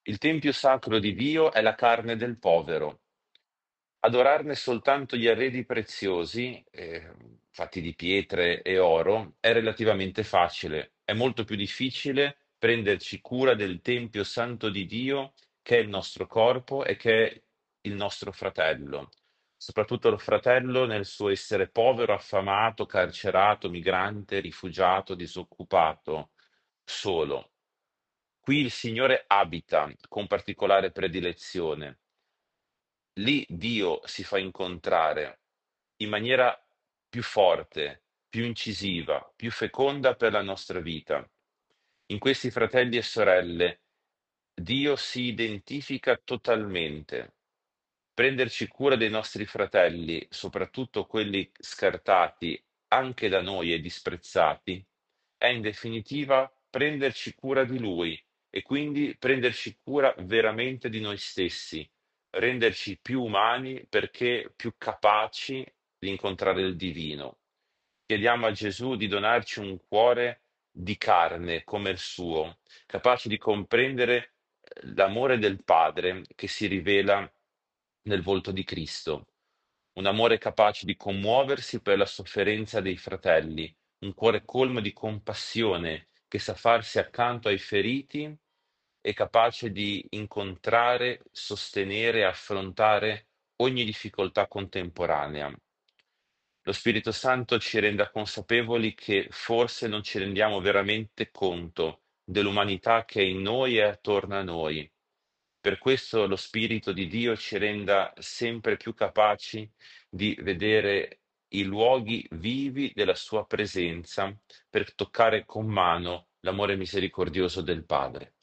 Il tempio sacro di Dio è la carne del povero. Adorarne soltanto gli arredi preziosi, fatti di pietre e oro, è relativamente facile. È molto più difficile prenderci cura del Tempio Santo di Dio, che è il nostro corpo e che è il nostro fratello. Soprattutto il fratello nel suo essere povero, affamato, carcerato, migrante, rifugiato, disoccupato, solo. Qui il Signore abita con particolare predilezione. Lì Dio si fa incontrare in maniera più forte, più incisiva, più feconda per la nostra vita. In questi fratelli e sorelle Dio si identifica totalmente. Prenderci cura dei nostri fratelli, soprattutto quelli scartati anche da noi e disprezzati, è in definitiva prenderci cura di Lui e quindi prenderci cura veramente di noi stessi, renderci più umani perché più capaci di incontrare il divino. Chiediamo a Gesù di donarci un cuore di carne come il suo, capace di comprendere l'amore del Padre che si rivela nel volto di Cristo, un amore capace di commuoversi per la sofferenza dei fratelli, un cuore colmo di compassione che sa farsi accanto ai feriti e capace di incontrare, sostenere e affrontare ogni difficoltà contemporanea. Lo Spirito Santo ci renda consapevoli che forse non ci rendiamo veramente conto dell'umanità che è in noi e attorno a noi. Per questo lo Spirito di Dio ci renda sempre più capaci di vedere i luoghi vivi della sua presenza per toccare con mano l'amore misericordioso del Padre.